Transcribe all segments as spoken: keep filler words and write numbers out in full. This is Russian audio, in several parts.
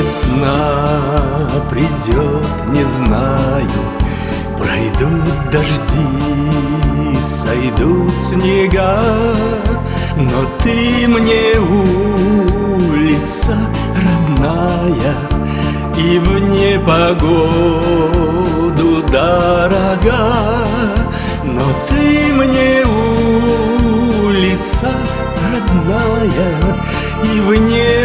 весна придет, не знаю, пройдут дожди, сойдут снега, но ты мне улица родная и в непогоду дорога. Но ты мне улица родная и в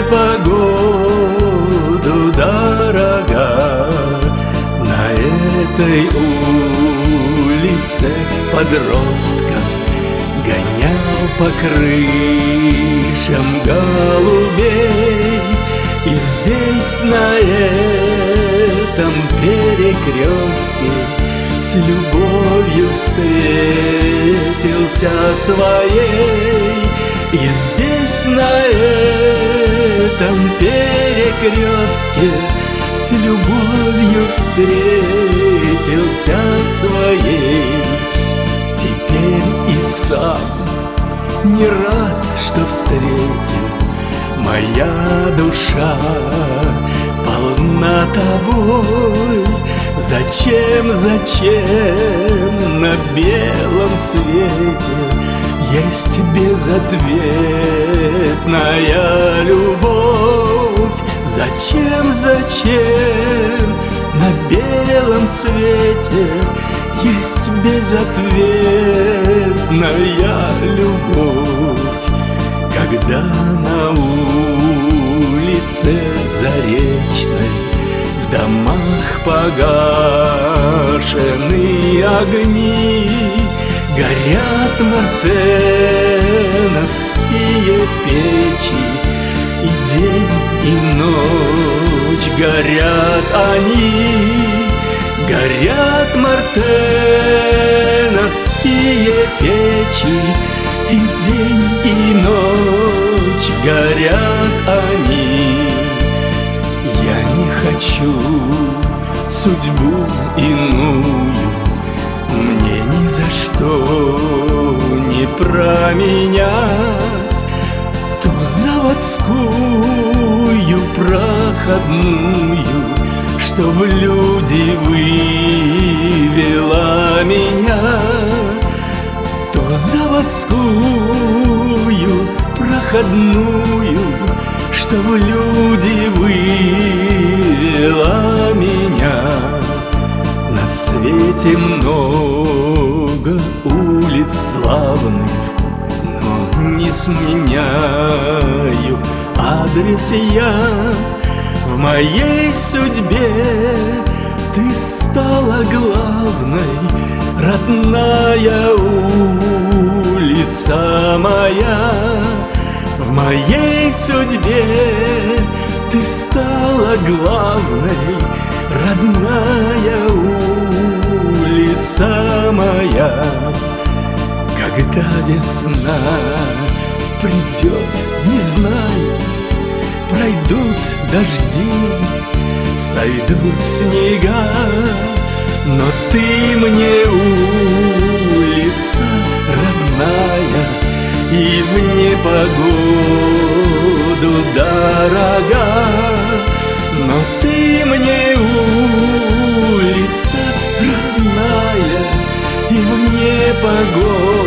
непогоду дорога. На этой улице подростка гонял по крышам голубей. И здесь, на этом перекрестке, с любовью встретился своей. И здесь, на этом перекрестке, с любовью встретился своей. Теперь и сам не рад, что встретил. Моя душа полна тобой. Зачем, зачем на белом свете есть безответная любовь? Зачем, зачем на белом свете есть безответная любовь? Когда на улице Заречной в домах погашены огни, горят мартеновские печи, и день, и ночь горят они. Горят мартеновские печи, и день, и ночь горят они. Я не хочу судьбу иную, мне ни за что не променять ту заводскую проходную, что в люди вывела меня. Ту заводскую проходную, что в люди вывела меня. На свете много улиц славных, но не сменяю адрес я. В моей судьбе ты стала главной, родная улица моя. В моей судьбе ты стала главной, родная улица моя. Когда весна придет, не знаю, пройдут дожди, сойдут снега, но ты мне улица родная и в непогоду дорога. Но ты мне улица родная и в непогоду